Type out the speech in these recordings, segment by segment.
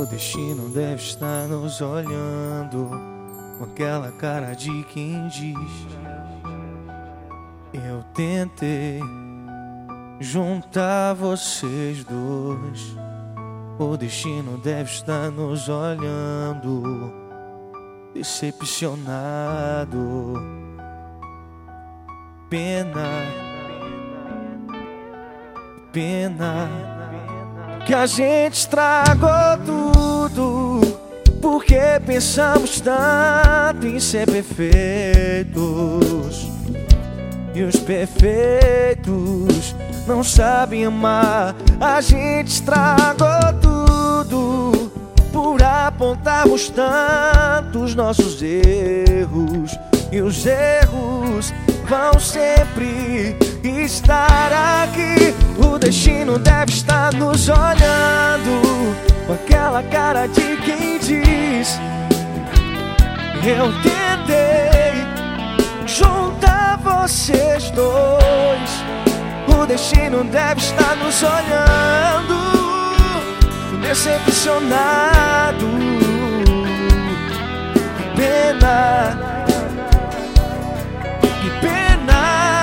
O destino deve estar nos olhando com aquela cara de quem diz: eu tentei juntar vocês dois. O destino deve estar nos olhando, decepcionado. Pena que a gente estragou tudo, porque pensamos tanto em ser perfeitos. E os perfeitos não sabem amar. A gente estragou tudo por apontarmos tanto os nossos erros. E os erros vão sempre estar aqui. O destino deve estar nos olhando com aquela cara de quem diz: eu tentei juntar vocês dois. O destino deve estar nos olhando, decepcionado. Que pena.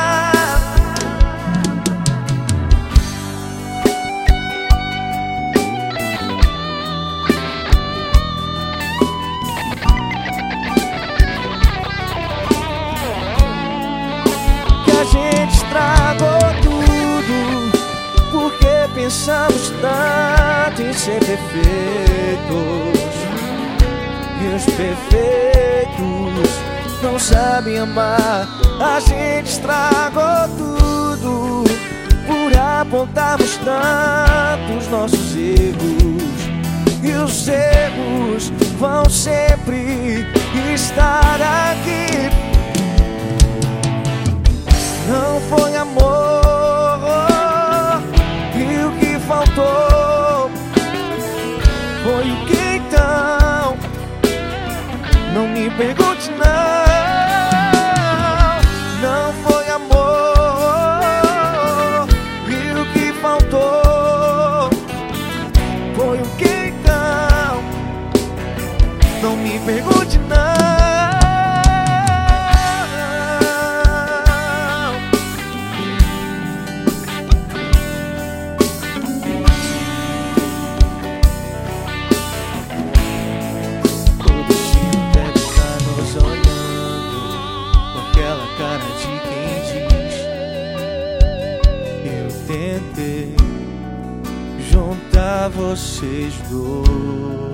Que a gente estragou tudo, porque pensamos tanto em ser perfeitos. E os perfeitos não sabem amar. A gente estragou tudo por apontarmos tanto os nossos erros. E os erros vão sempre estar aqui. Não foi amor, e o que faltou foi o que então? Não me pergunte não. Não foi amor, e o que faltou foi o que então? Não me pergunte não. Tentei juntar vocês dois.